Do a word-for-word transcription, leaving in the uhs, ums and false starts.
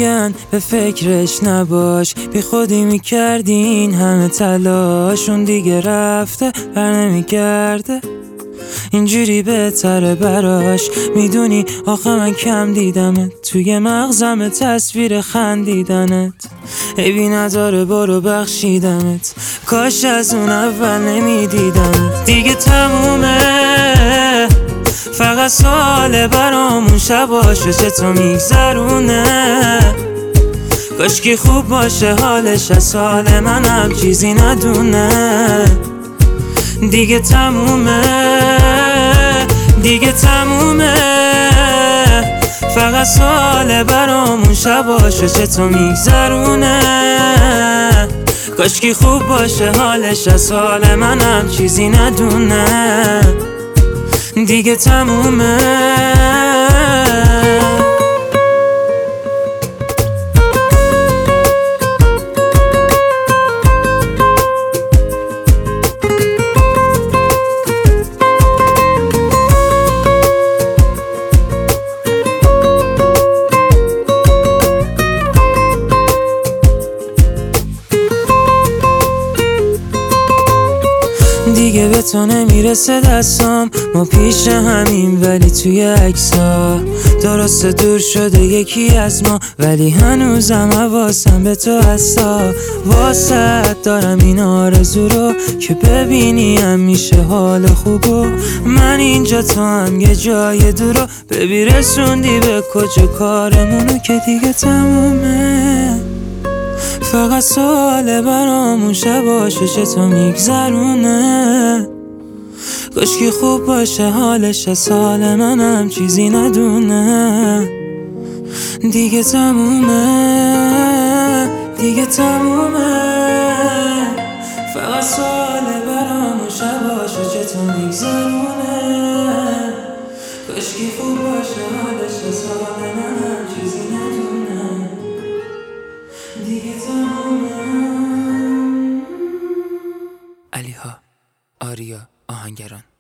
میگن به فکرش نباش، بی خودی میکردی این همه تلاش. اون دیگه رفته بر نمیگرده، اینجوری بهتره براش. میدونی آخه من کم دیدمت، توی مغزم تصویر خندیدنت. عیبی نداره برو بخشیدمت، کاش از اون اول نمیدیدمت. دیگه تمومه، فقط ساله برامون شباشو چطور میگذرونه. کاشکی خوب باشه حالش، از حال منم چیزی ندونه. دیگه تمومه، دیگه تمومه، فقط ساله برامون شباشو چطور میگذرونه. کاشکی خوب باشه حالش، از حال منم چیزی ندونه. دیگه تمومه. دیگه به تو نمیرسه دستام، ما پیش همیم ولی توی عکس‌ها. درسته دور شده یکی از ما، ولی هنوزم حواسم به تو هستا. واسه دارم این آرزو رو که ببینی همیشه حال خوبو. من اینجا تو هم یه جای دورو، ببی رسوندی به کجا کارمونو که دیگه تمومه. فقط ساله برامون شباشو چطور میگذرونه. کاشکی خوب باشه حالش، از حال منم چیزی ندونه. دیگه تمومه، دیگه تمومه، فقط ساله برامون شباشو چطور میگذرونه. کاشکی خوب باشه حالش، از حال منم چیزی ندونه. دیگه تمومه. علیها، آریا، آهنگران.